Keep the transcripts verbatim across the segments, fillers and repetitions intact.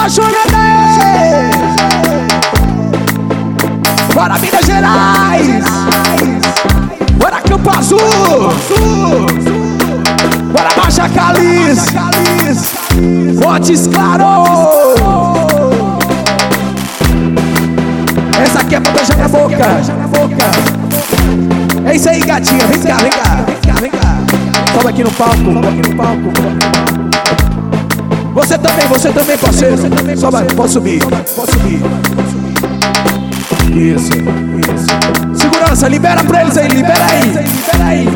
apaixonada é. Bora Minas Gerais, bora Campo Azul, bora Baixa Caliça, Montes Claros. Essa aqui é pra beijar na boca. É isso aí, gatinha, vem cá, vem cá, vem cá, vem cá. Sobe aqui no palco, sobe aqui no palco. Você também, você também, parceiro. Sobe, pode subir, pode subir. Isso, isso. Segurança, libera pra eles aí, libera aí, libera aí.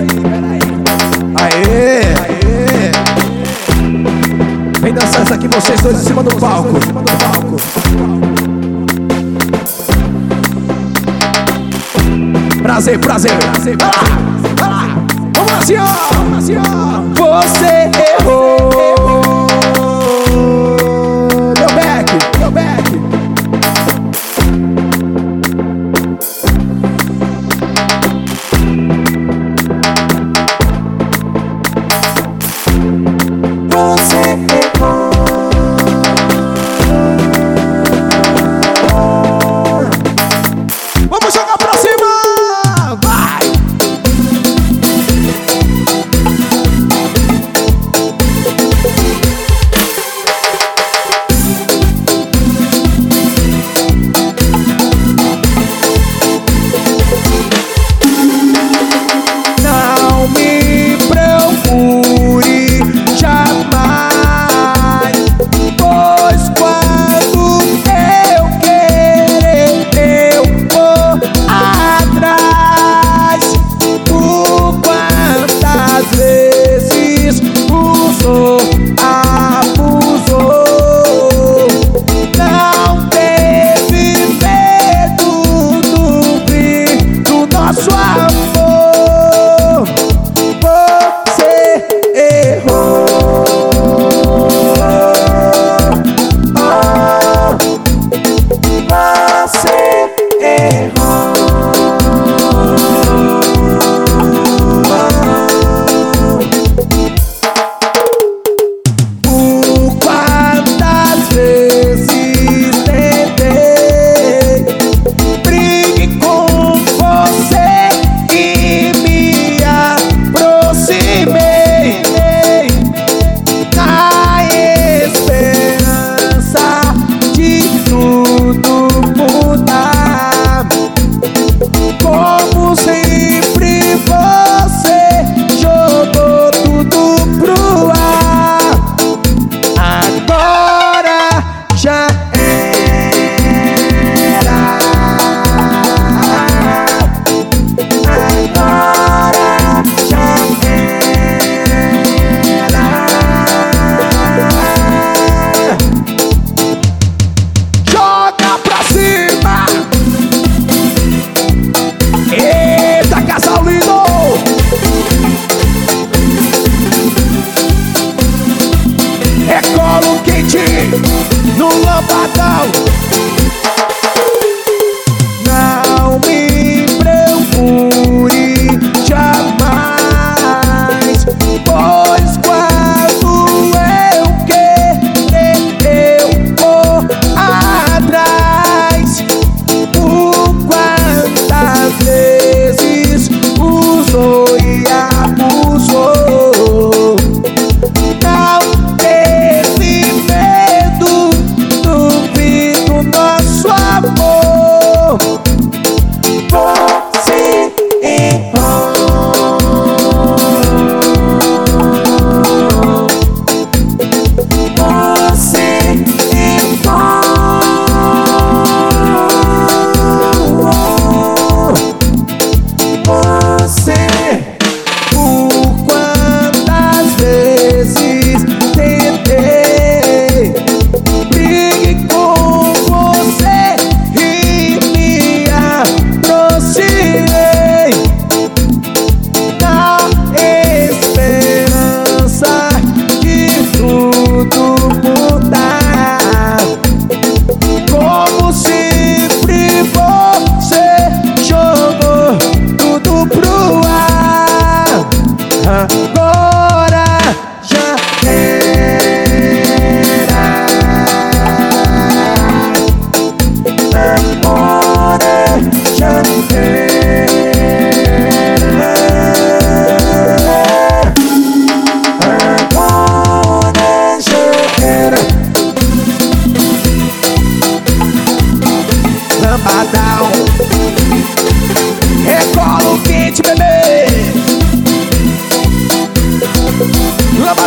Aê, aê. Vem dançar essa aqui, vocês dois em cima do palco. Em cima do palco. Prazer, prazer, prazer. Vai lá, vai lá. Vamos assim, ó, vamos assim, ó. Você errou. Meu back, meu back. Você errou. Vamos jogar pra cima. Não me procure jamais.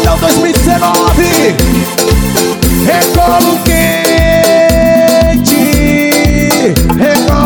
Pancadão dois mil e dezenove. Recolo quente, recolo